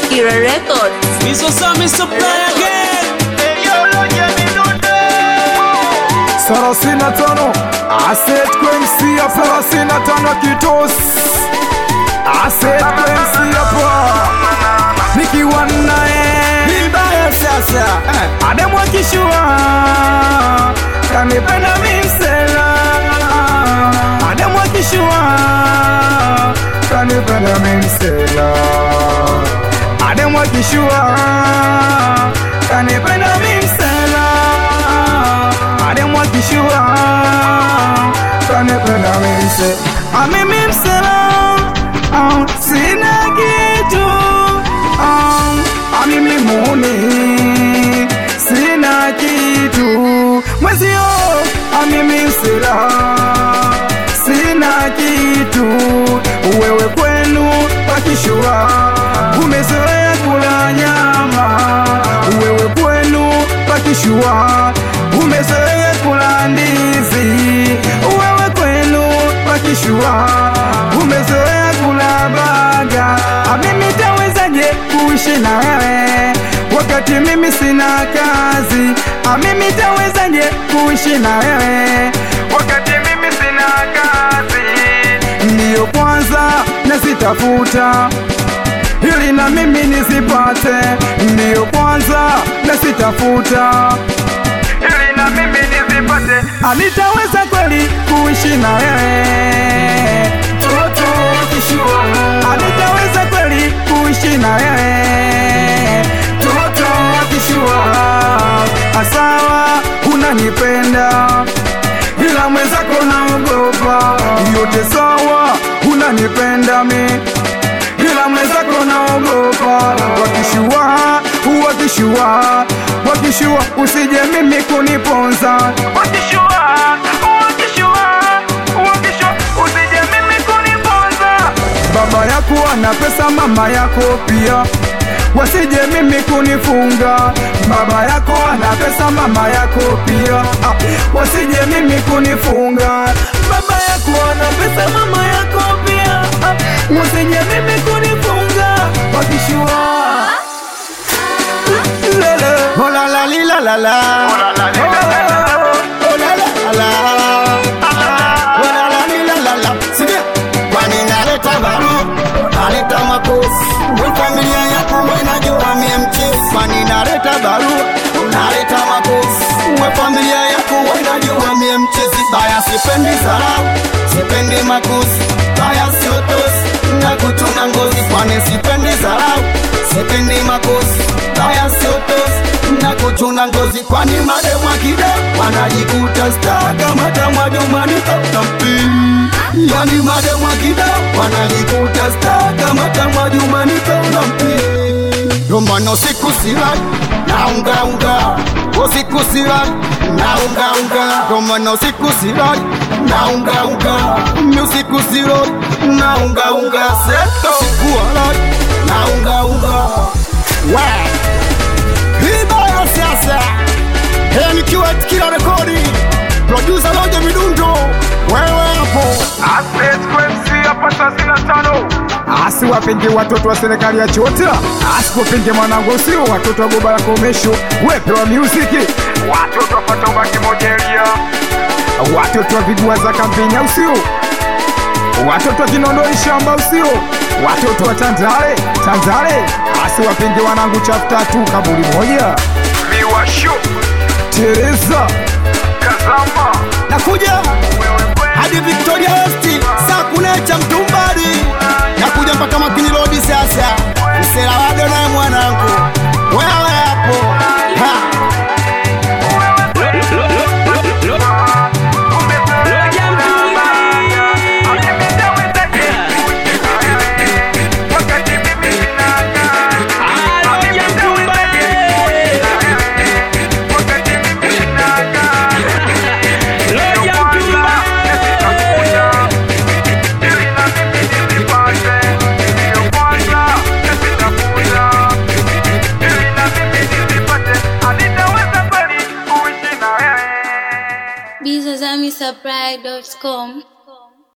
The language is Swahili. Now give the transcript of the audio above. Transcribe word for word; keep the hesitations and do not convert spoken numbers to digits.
Kira Records. Miso Sami Supply again. Thelathini na tano Asset Quency ya thelathini na tano Kitos Asset Quency hapa nikiwa naye vibaya sasa Ademwa kishua kanipenda mimsela Ademwa kishua kanipenda mimsela Ademwa kishua kanipenda mimsela Ademwa kishua kanipenda mimsela Amimi msela uh, sina kitu uh, Amimi muni sina kitu Mwezio amimi msela sina kitu Wewe kwenu pakishua umezoea kula nyama Wewe kwenu pakishua umezoea kula ndizi Wewe kwenu pakishua umezoea kula baga Amimi tawezaje kuishi na wewe wakati mimi sina kazi Amimi tawezaje kuishi na wewe wakati mimi sina kazi Ndiyo kwanza nasitafuta ili na mimi nisipate Ndiyo kwanza nasitafuta ili na mimi nisipate Anitaweza kweli kuishi na wewe Toto kishua Anitaweza kweli kuishi na wewe Toto kishua Asawa unanipenda ila mwenzako naogopa Yote sawa unanipenda mi ila mwenzako naogopa Wakishua, wakishua, wakishua Usije mimi kuniponza Wakishua, wakishua, wakishua Usije mimi kuniponza Baba yako ana pesa mama yako pia Wasije mimi kunifunga Baba yako ana pesa mama yako pia ah, Wasije mimi kunifunga Baba yako ana pesa mama yako pia ah, Wasije mimi kunifunga Wakishua Lele Oh la la li la la la Oh la la li la la la Oh la la la Oh la la li la la la Sige Kwani naleta baru Naleta makosi Mwe familia yako mwenajua mie mchesi Kwani naleta baru Naleta makosi Mwe familia yako mwenajua mie mchesi Baya sipendi zarau Sipendi makosi Baya siotosi Na kuchuna ngozi Kwani sipendi zarau Sipendi makosi Baya siotosi Na kuchuna ngozi Kwani mademwa kide Wanajikuta star Kama tamwa jumani Tampi Yani mademwa kide Wanajikuta star Kama tamwa jumani Tampi Romano siku sirai Na unga unga Usiku sirai Na unga unga Romano siku sirai Na unga unga Musiku sirai Na unga unga Seto siku alai Na unga unga Wow Hibaya sasa Hea nikiwa Kira Rekodi Producer Loja Midundo Wewe hapo Asset Quency hapa thelathini na tano Asi wapenge watoto wa serikali ya Chotila Asi wapenge mwanangu usio watoto wa Gobala Komesho Wepe wa music Watoto wa Fatoba Kimojeria Watoto wa Vigua za kampeni usio Watoto wa Kinondoni shamba usio Watoto wa Tanzare Tanzare Asi wapenge wanangu chapter tu kaburi moja Miwasho Teresa Kazama Nakuja hadi Victoria West saa kunecha mtumbari Nakuja mpaka Makini Road sasa Msela wado na mwanangu Wewe hapo ha Miso Sami Supply dot com.